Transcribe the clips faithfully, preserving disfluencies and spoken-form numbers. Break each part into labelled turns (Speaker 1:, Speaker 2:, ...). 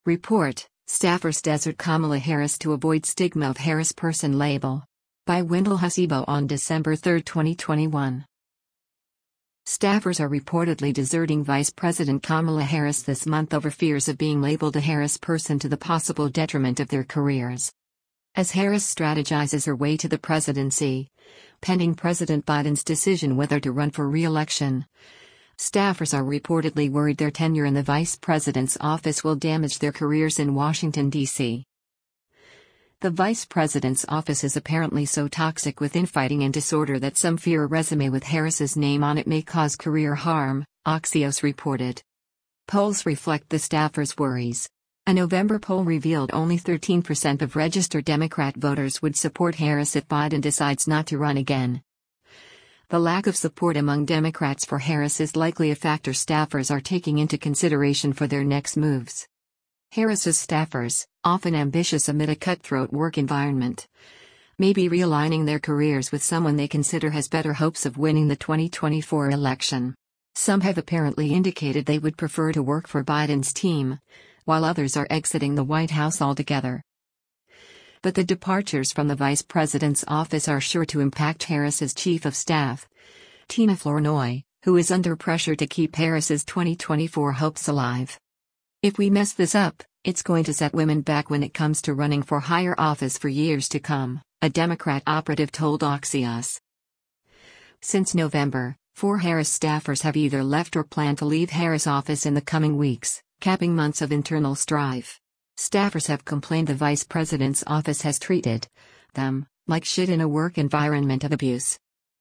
Speaker 1: Report, Staffers desert Kamala Harris to avoid stigma of Harris person label. By Wendell Husibo on December third, twenty twenty-one. Staffers are reportedly deserting Vice President Kamala Harris this month over fears of being labeled a Harris person to the possible detriment of their careers. As Harris strategizes her way to the presidency, pending President Biden's decision whether to run for re-election, staffers are reportedly worried their tenure in the vice president's office will damage their careers in Washington, D C The vice president's office is apparently so toxic with infighting and disorder that some fear a resume with Harris's name on it may cause career harm, Axios reported. Polls reflect the staffers' worries. A November poll revealed only thirteen percent of registered Democrat voters would support Harris if Biden decides not to run again. The lack of support among Democrats for Harris is likely a factor staffers are taking into consideration for their next moves. Harris's staffers, often ambitious amid a cutthroat work environment, may be realigning their careers with someone they consider has better hopes of winning the twenty twenty-four election. Some have apparently indicated they would prefer to work for Biden's team, while others are exiting the White House altogether. But the departures from the vice president's office are sure to impact Harris's chief of staff, Tina Flournoy, who is under pressure to keep Harris's twenty twenty-four hopes alive. "If we mess this up, it's going to set women back when it comes to running for higher office for years to come," a Democrat operative told Axios. Since November, four Harris staffers have either left or plan to leave Harris' office in the coming weeks, capping months of internal strife. Staffers have complained the vice president's office has treated them like shit in a work environment of abuse.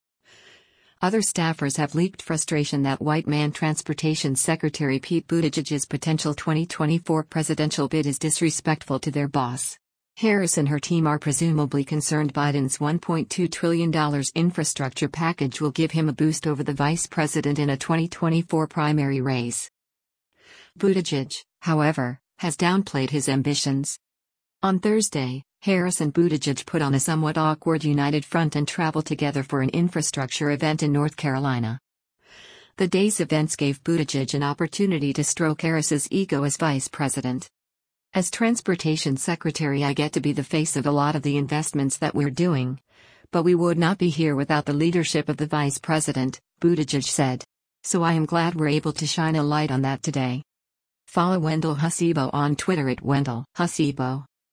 Speaker 1: Other staffers have leaked frustration that white man Transportation Secretary Pete Buttigieg's potential twenty twenty-four presidential bid is disrespectful to their boss. Harris and her team are presumably concerned Biden's one point two trillion dollars infrastructure package will give him a boost over the vice president in a twenty twenty-four primary race. Buttigieg, however, has downplayed his ambitions. On Thursday, Harris and Buttigieg put on a somewhat awkward united front and traveled together for an infrastructure event in North Carolina. The day's events gave Buttigieg an opportunity to stroke Harris's ego as vice president. "As transportation secretary, I get to be the face of a lot of the investments that we're doing, but we would not be here without the leadership of the vice president," Buttigieg said. "So I am glad we're able to shine a light on that today." Follow Wendell Husibo on Twitter at Wendell Husibo.